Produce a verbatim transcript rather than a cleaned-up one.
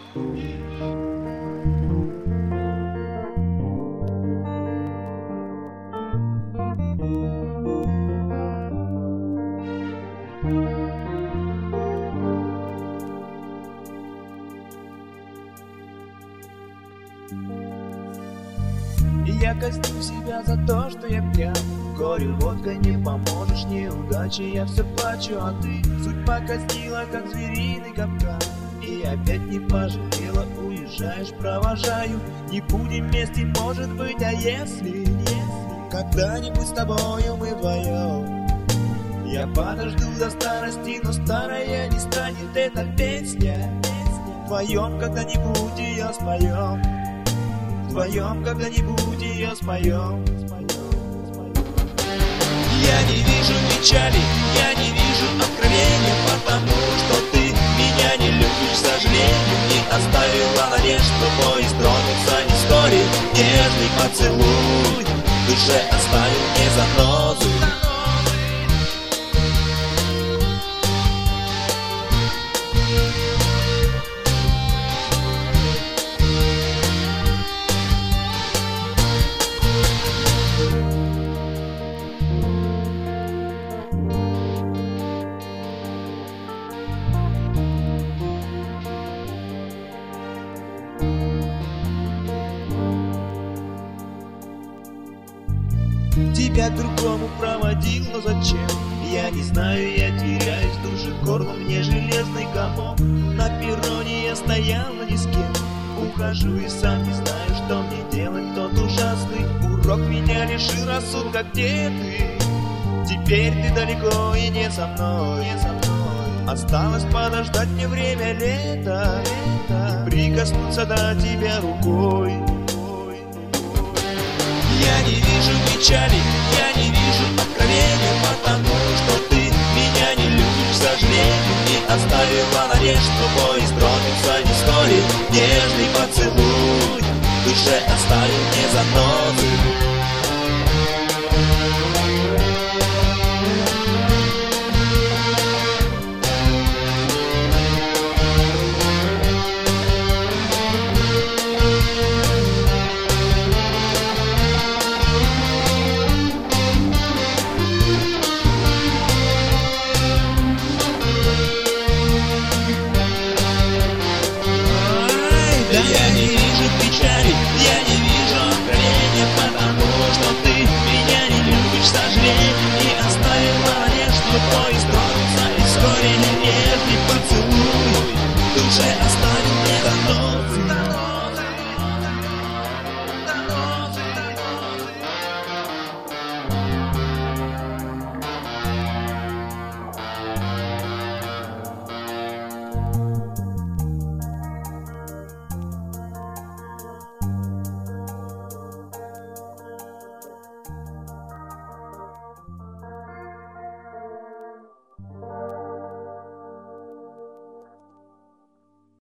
И я казню себя за то, что я пьян. Горю водка не поможешь, неудачи я все плачу, а ты судьба казнила, как звериный капкан. И опять не пожалела, уезжаешь, провожаю. Не будем вместе, может быть, а если, если когда-нибудь с тобою мы вдвоем, я подожду до старости, но старая не станет эта песня. Вдвоем когда-нибудь ее споем, вдвоем когда-нибудь ее споем. Я не вижу печали, я не вижу откровения, потому что ты меня не любишь, к сожалению. Не оставила надежд, что поезд тронется не вскоре. Нежный поцелуй в душе оставил мне занозу. Тебя к другому проводил, но зачем? Я не знаю, я теряюсь в душе, горло мне железный комок. На перроне я стоял, но ни с кем. Ухожу и сам не знаю, что мне делать. Тот ужасный урок меня лишил рассудка. Где ты? Теперь ты далеко и не со мной, не со мной. Осталось подождать мне время лета, лета. Прикоснуться до тебя рукой. Я не вижу печали, я не вижу откровения, потому что ты меня не любишь, к сожалению. Не оставила надежд, что поезд тронется не вскоре. Нежный поцелуй в душе оставил мне занозы. Я не вижу печали, я не вижу откровения, потому что ты меня не любишь, к сожалению. Не оставила надежд, что поезд тронется и вскоре не